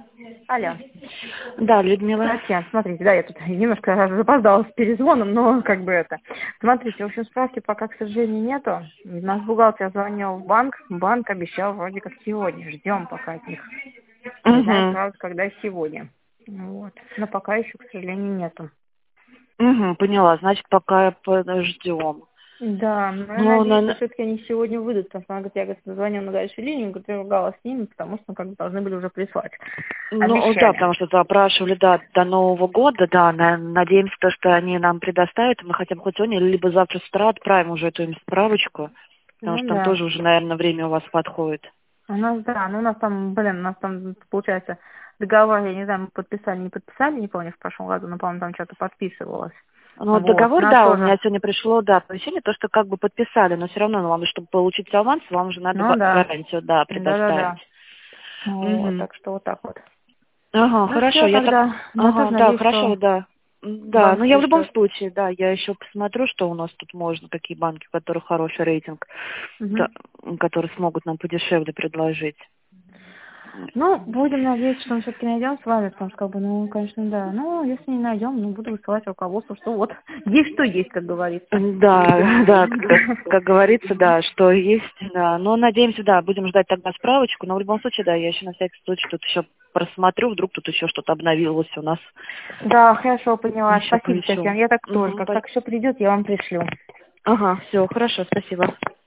Алло. Да, Людмила. Татьяна, смотрите, да, я тут немножко запоздала с перезвоном, но как бы это. Смотрите, в общем, справки пока, к сожалению, нету. Наш бухгалтер звонил в банк обещал вроде как сегодня. Ждем пока от них. Не знаю, Угу. правда, когда сегодня. Вот. Но пока еще, к сожалению, нету. Угу, поняла. Значит, пока подождем. Да, но я Ну, надеюсь, что все-таки они сегодня выйдут, потому что она говорит, я говорит, звоню на горячую линию, говорит, я ругалась с ними, потому что как бы должны были уже прислать. да, Обещали. потому что запрашивали, да, до Нового года, да, надеемся, то, что они нам предоставят, и мы хотя бы хоть сегодня, либо завтра с утра отправим уже эту им справочку, потому что Ну там да. тоже уже, наверное, время у вас подходит. У нас, да, ну у нас там, у нас там, получается, договор, я не знаю, мы подписали, не подписали, не помню, в прошлом году, но, по-моему, там что-то подписывалось. Ну, вот Вот, договор, нас да, у тоже, меня сегодня пришло, да, оповещение, то, что как бы подписали, но все равно вам, чтобы получить аванс, вам уже надо ну да, гарантию, да, да-да-да. предоставить. Вот, Угу. так что вот так вот. Ага, Ну хорошо, все я так... тогда, я тоже Ага, да, надеюсь, хорошо, что да. Да, вам но я в любом пришлют. случае, да, я еще посмотрю, что у нас тут можно, какие банки, у которых хороший рейтинг, Угу. да, которые смогут нам подешевле предложить. Ну, будем надеяться, что мы все-таки найдем с вами, потому что, как бы, ну, конечно, да. Ну, если не найдем, ну, буду высылать руководству, что вот есть что есть, как говорится. Да, да, как говорится, да, что есть, да. Но надеемся, да, будем ждать тогда справочку, но в любом случае, да, я еще на всякий случай тут еще просмотрю, вдруг тут еще что-то обновилось у нас. Да, хорошо, поняла. Еще Спасибо, Татьяна. повеселым. Я так только. Как все придет, я вам пришлю. Ага, все, хорошо, спасибо.